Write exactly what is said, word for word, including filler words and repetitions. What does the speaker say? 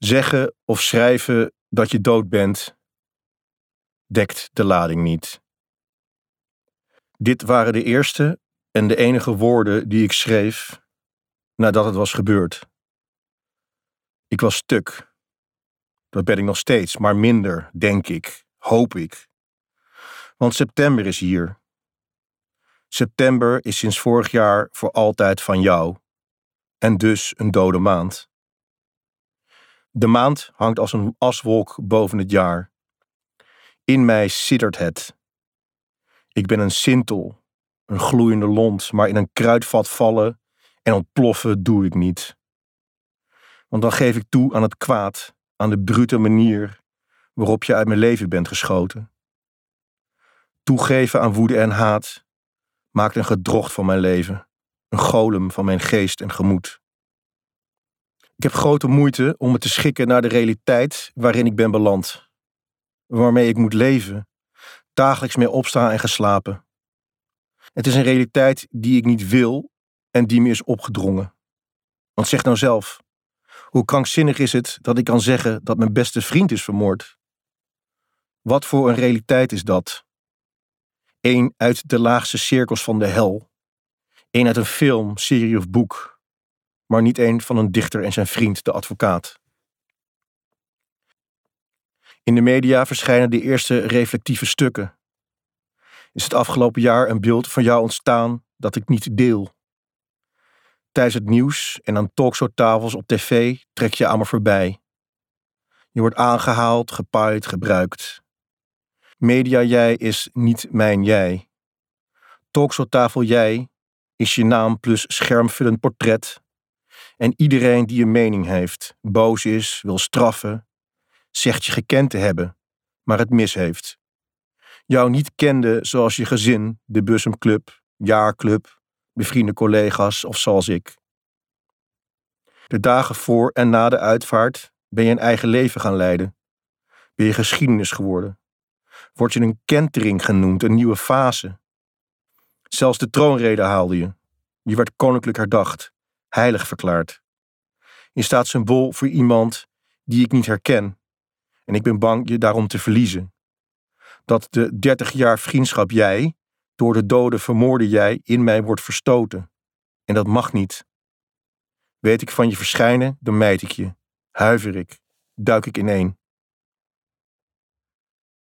Zeggen of schrijven dat je dood bent, dekt de lading niet. Dit waren de eerste en de enige woorden die ik schreef nadat het was gebeurd. Ik was stuk. Dat ben ik nog steeds, maar minder, denk ik, hoop ik. Want september is hier. September is sinds vorig jaar voor altijd van jou. En dus een dode maand. De maand hangt als een aswolk boven het jaar. In mij siddert het. Ik ben een sintel, een gloeiende lont, maar in een kruidvat vallen en ontploffen doe ik niet. Want dan geef ik toe aan het kwaad, aan de brute manier waarop je uit mijn leven bent geschoten. Toegeven aan woede en haat maakt een gedrocht van mijn leven, een golem van mijn geest en gemoed. Ik heb grote moeite om me te schikken naar de realiteit waarin ik ben beland, waarmee ik moet leven, dagelijks mee opstaan en geslapen. Het is een realiteit die ik niet wil en die me is opgedrongen. Want zeg nou zelf, hoe krankzinnig is het dat ik kan zeggen dat mijn beste vriend is vermoord? Wat voor een realiteit is dat? Eén uit de laagste cirkels van de hel. Eén uit een film, serie of boek. Maar niet één van een dichter en zijn vriend, de advocaat. In de media verschijnen de eerste reflectieve stukken. Is het afgelopen jaar een beeld van jou ontstaan dat ik niet deel? Tijdens het nieuws en aan talkshowtafels op tv trek je aan me voorbij. Je wordt aangehaald, gepaaid, gebruikt. Media jij is niet mijn jij. Talkshowtafel jij is je naam plus schermvullend portret. En iedereen die een mening heeft, boos is, wil straffen, zegt je gekend te hebben, maar het mis heeft. Jou niet kende zoals je gezin, de Bussumclub, jaarclub, bevriende collega's of zoals ik. De dagen voor en na de uitvaart ben je een eigen leven gaan leiden. Ben je geschiedenis geworden. Word je een kentering genoemd, een nieuwe fase. Zelfs de troonrede haalde je. Je werd koninklijk herdacht, heilig verklaard. Je staat symbool voor iemand die ik niet herken. En ik ben bang je daarom te verliezen. Dat de dertig jaar vriendschap jij, door de dode vermoorde jij, in mij wordt verstoten. En dat mag niet. Weet ik van je verschijnen, dan mijd ik je. Huiver ik, duik ik ineen.